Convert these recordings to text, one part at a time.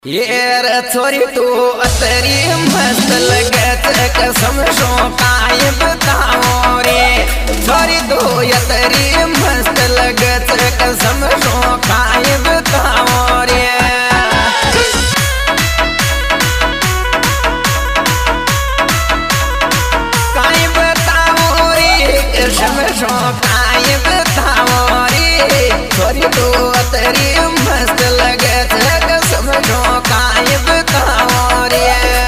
ये छोरी तू अतरी मस्त लगत कसम शो काय बताओ रे। छोरी तू अतरी मस्त लगत कसम शो काय बताओ रे। काय बताओ रे कसम शो काय बताओ रे। छोरी तू अतरी मस्त लगत कसम शो काय बताओ रे।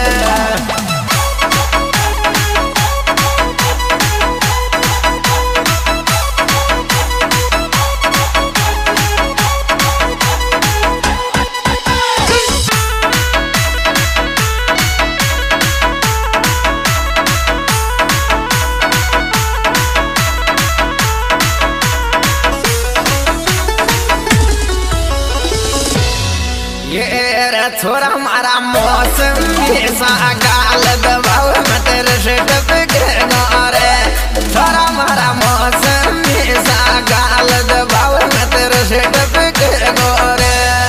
ये छोरा मारा मौसम सा गाल दबाव मत रशट रे। छोरा मारा मौसम सा गाल दबाव मत रशट रे।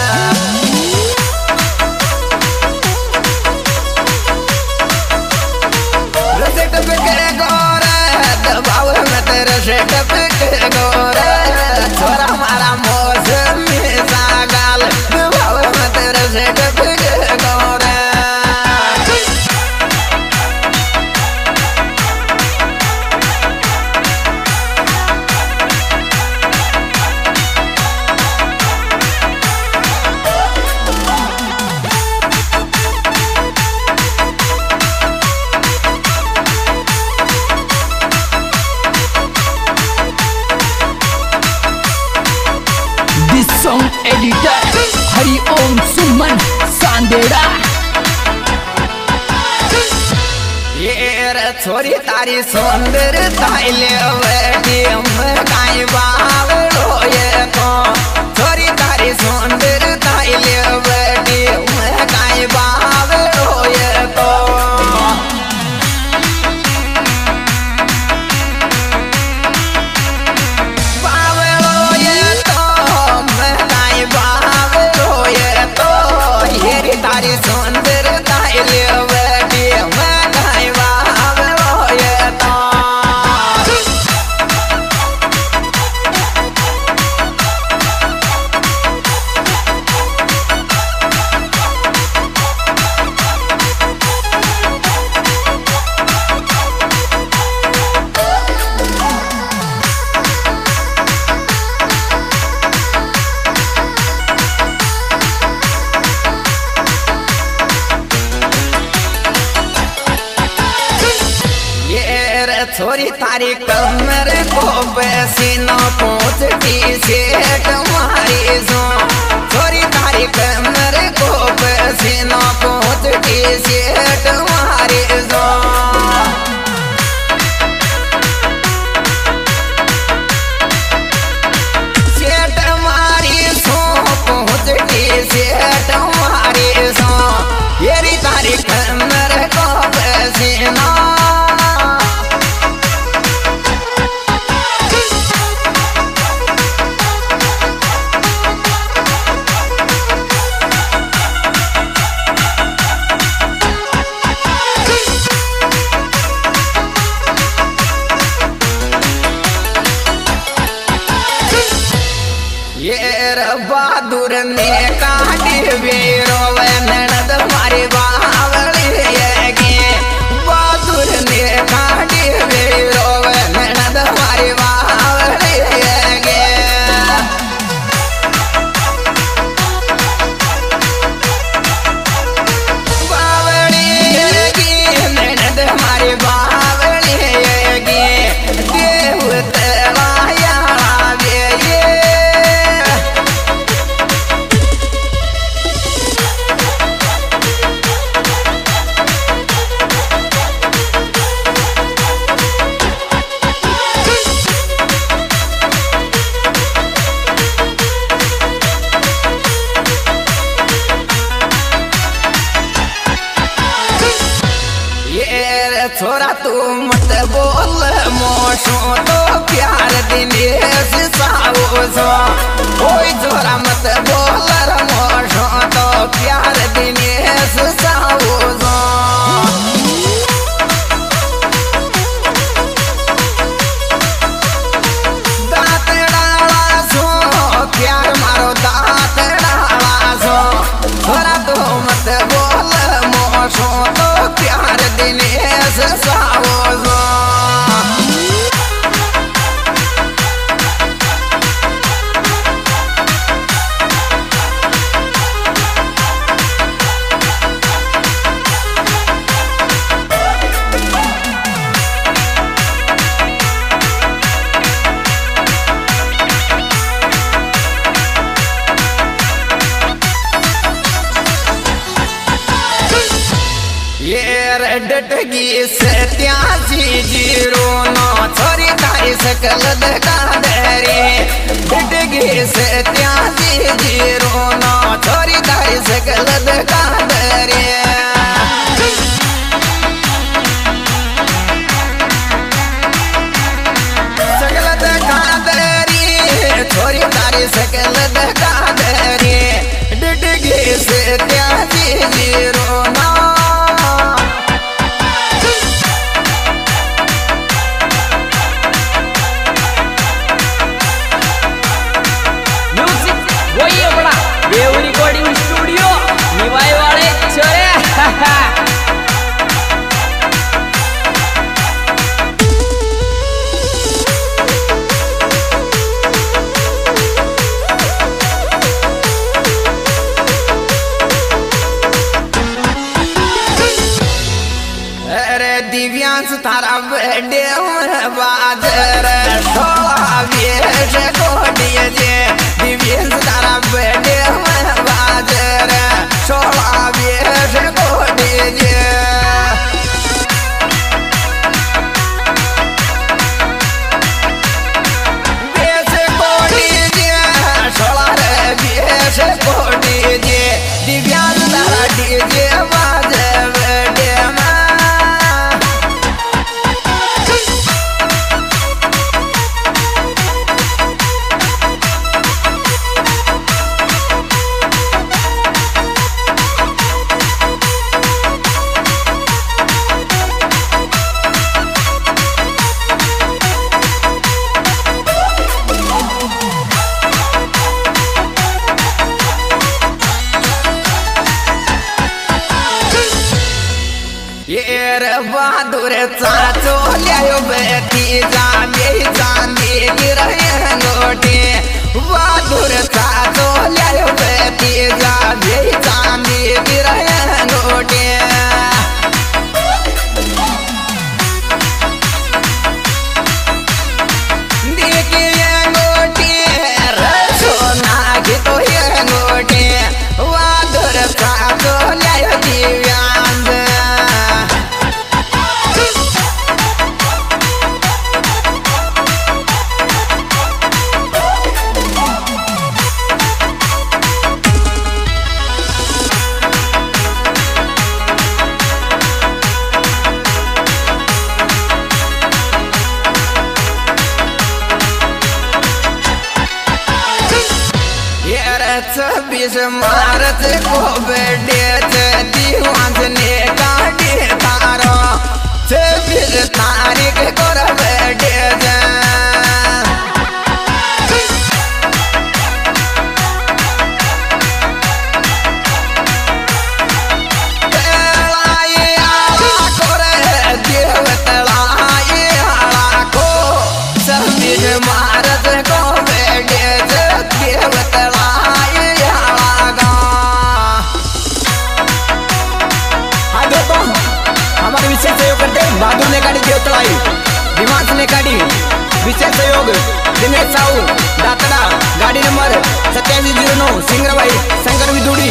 रशट गोरे दबाव मत रशट गोरे। छोरा मारा मौसम सा गाल दबाव मत रशट गोरे। This song editor Hari Om Suman Sandera। ये छोरी तारी सुंदर ताइले बैठी काय बावड़ो ये तो। छोरी तारी सुंदर ताइले बैठी काय बावड़ो ये तो। बावड़ो ये तो मैं काय बावड़ो ये तो। ये तारी सुंदर ताइले बैठी छोरी तारी कमर को पसीना पहुँचती सेठ मारी सो। छोरी तारी कमर को पसीना पहुँचती सेठ मारी सो। सेठ मारी सो पहुँचती सेठ मारी सो। येरी तारी कमर को पसीना बहादुर ने काटी वीरो ननद मारी बावली गे। बहादुर ने काटी वीरो ननद मारी बावली गे। बावली गे ननद मारी बावली गे। देव तेरा छोरा तू मत बोल मोशो तो प्यार दिनेश सावो सो। ओए छोरा मत बोल मोशो तो प्यार थोड़ा तो मत बोल मोशो तो प्यार दिनेश सावो डटगी 8709 छोरी तारी सकल दका दरे डटगी 8709 छोरी तारी सकल दका दरे सकल दका दरे छोरी तारी सकल दका दरे डटगी 8709 देव रिकॉर्डिंग स्टूडियो निवाई वाले छोरे अरे दिव्यांश तारा बर्थडे बाजर ढोला वेश कोडिए जे दिव्यांश तारा बर्थडे बाजर ढोला वेश कोडिए जे वेश कोडिए जे ढोला रे वेश कोडिए जे दिव्यांश तारा डीजे बाजर बर्थडे बहादुर चाचो लियो बेटी जाने चांदी गिरहे लोटे बहादुर चाचो लियो बेटी जाने चांदी गिरहे लोटे देखिए लोटे सोना की तो ये लोटे बहादुर चाचो लियो दिव्यांश बीस मार्च को बर्थडे दीवान ने काटे तारो 26 तारीख को बर्थडे बहादुर ने काढ़ी देवतलाई दिमाग ने काढ़ी विशेष सहयोग दिनेश साहू दातड़ा गाड़ी नंबर 8709 सिंगरबाई शंकर विदुड़ी